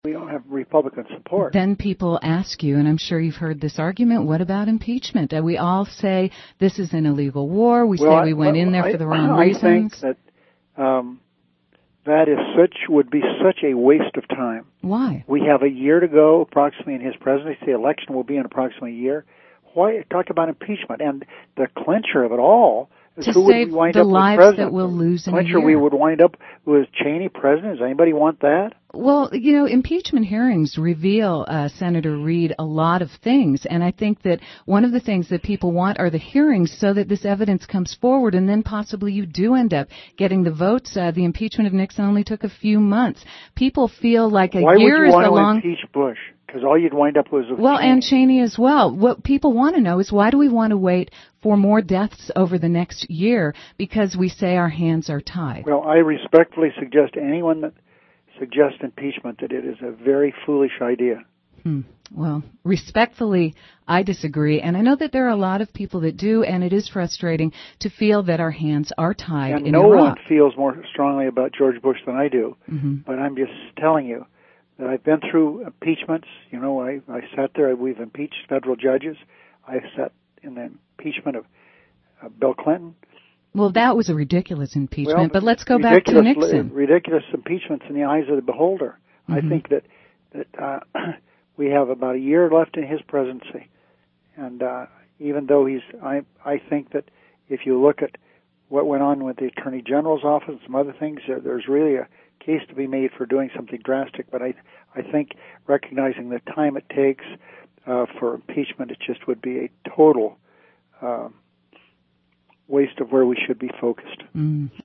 we don't have Republican support. Then people ask you, and I'm sure you've heard this argument, what about impeachment? We all say this is an illegal war. We say we went in there for the wrong reasons. I think that would be such a waste of time. Why? We have a year to go, approximately, in his presidency. The election will be in approximately a year. Why talk about impeachment? And the clincher of it all is to who would save we wind the up with lives president? That we'll lose in a clincher year. We would wind up with Cheney president. Does anybody want that? Well, impeachment hearings reveal, Senator Reid, a lot of things, and I think that one of the things that people want are the hearings so that this evidence comes forward, and then possibly you do end up getting the votes. The impeachment of Nixon only took a few months. People feel like a year is a long... Why would you want to impeach Bush? Because all you'd wind up with was Cheney. And Cheney as well. What people want to know is why do we want to wait for more deaths over the next year because we say our hands are tied? Well, I respectfully suggest to anyone that suggests impeachment that it is a very foolish idea. Well, respectfully, I disagree, and I know that there are a lot of people that do, and it is frustrating to feel that our hands are tied and in no Iraq. one feels more strongly about George Bush than I do, but I'm just telling you that I've been through impeachments. I sat there. We've impeached federal judges. I sat in the impeachment of Bill Clinton. Well, that was a ridiculous impeachment, but let's go back to Nixon. Ridiculous impeachments in the eyes of the beholder. I think that we have about a year left in his presidency, and even though I think that if you look at what went on with the Attorney General's office and some other things, there's really a case to be made for doing something drastic. But I think recognizing the time it takes for impeachment, it just would be a total waste of where we should be focused.